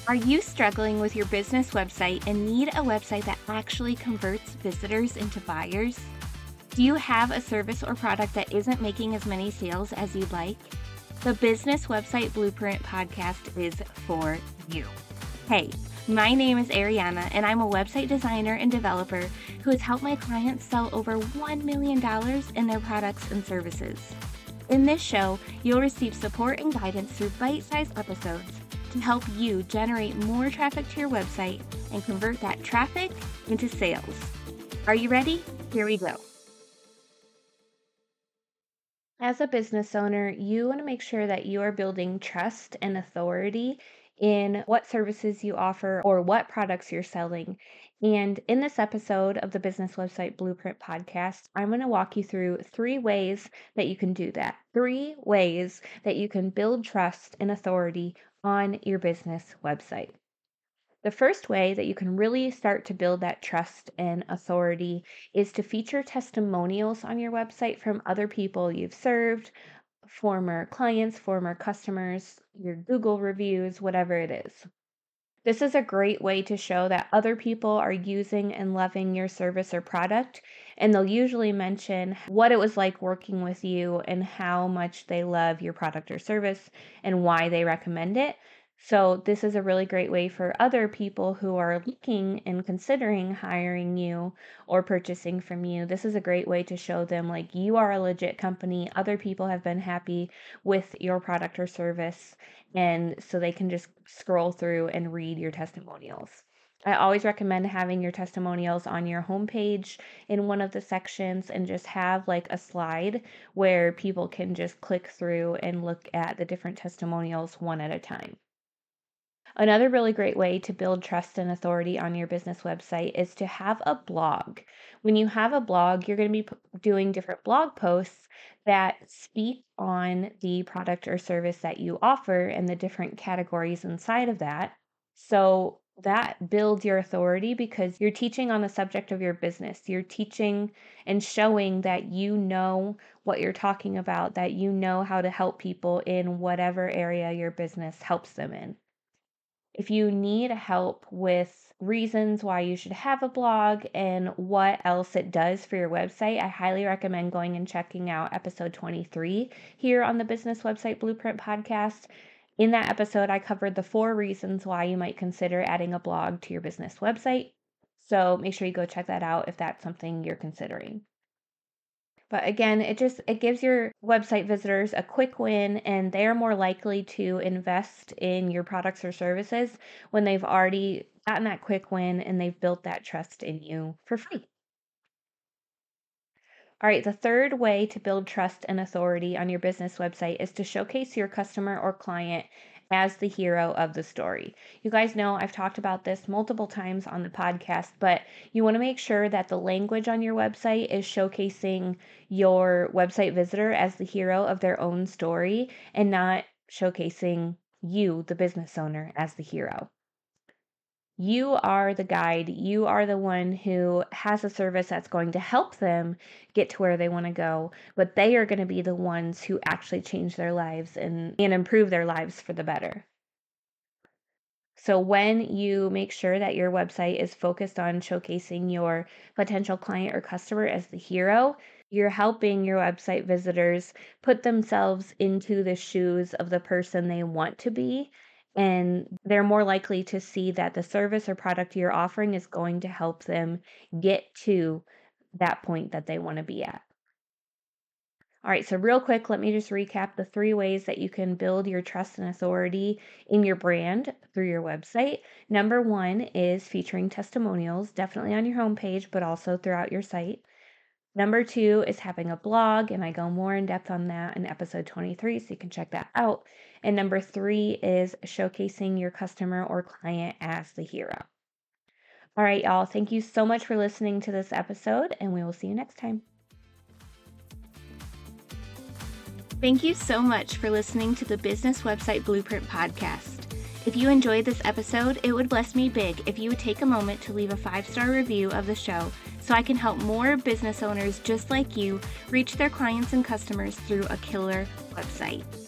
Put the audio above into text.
Are you struggling with your business website and need a website that actually converts visitors into buyers? Do you have a service or product that isn't making as many sales as you'd like? The Business Website Blueprint podcast is for you. Hey, my name is Ariana, and I'm a website designer and developer who has helped my clients sell over $1 million in their products and services. In this show, you'll receive support and guidance through bite-sized episodes to help you generate more traffic to your website and convert that traffic into sales. Are you ready? Here we go. As a business owner, you want to make sure that you are building trust and authority in what services you offer or what products you're selling. And in this episode of the Business Website Blueprint podcast, I'm going to walk you through 3 ways that you can do that. 3 ways that you can build trust and authority on your business website. The first way that you can really start to build that trust and authority is to feature testimonials on your website from other people you've served, former clients, former customers, your Google reviews, whatever it is. This is a great way to show that other people are using and loving your service or product, and they'll usually mention what it was like working with you and how much they love your product or service and why they recommend it. So this is a really great way for other people who are looking and considering hiring you or purchasing from you. This is a great way to show them like you are a legit company. Other people have been happy with your product or service, and so they can just scroll through and read your testimonials. I always recommend having your testimonials on your homepage in one of the sections and just have like a slide where people can just click through and look at the different testimonials one at a time. Another really great way to build trust and authority on your business website is to have a blog. When you have a blog, you're going to be doing different blog posts that speak on the product or service that you offer and the different categories inside of that. So that builds your authority because you're teaching on the subject of your business. You're teaching and showing that you know what you're talking about, that you know how to help people in whatever area your business helps them in. If you need help with reasons why you should have a blog and what else it does for your website, I highly recommend going and checking out episode 23 here on the Business Website Blueprint podcast. In that episode, I covered the 4 reasons why you might consider adding a blog to your business website. So make sure you go check that out if that's something you're considering. But again, it gives your website visitors a quick win, and they are more likely to invest in your products or services when they've already gotten that quick win and they've built that trust in you for free. All right, the third way to build trust and authority on your business website is to showcase your customer or client as the hero of the story. You guys know I've talked about this multiple times on the podcast, but you want to make sure that the language on your website is showcasing your website visitor as the hero of their own story and not showcasing you, the business owner, as the hero. You are the guide. You are the one who has a service that's going to help them get to where they want to go, but they are going to be the ones who actually change their lives and improve their lives for the better. So when you make sure that your website is focused on showcasing your potential client or customer as the hero, you're helping your website visitors put themselves into the shoes of the person they want to be. And they're more likely to see that the service or product you're offering is going to help them get to that point that they want to be at. All right, so real quick, let me just recap the 3 ways that you can build your trust and authority in your brand through your website. Number 1 is featuring testimonials, definitely on your homepage, but also throughout your site. Number 2 is having a blog, and I go more in depth on that in episode 23, so you can check that out. And number 3 is showcasing your customer or client as the hero. All right, y'all, thank you so much for listening to this episode, and we will see you next time. Thank you so much for listening to the Business Website Blueprint podcast. If you enjoyed this episode, it would bless me big if you would take a moment to leave a 5-star review of the show so I can help more business owners just like you reach their clients and customers through a killer website.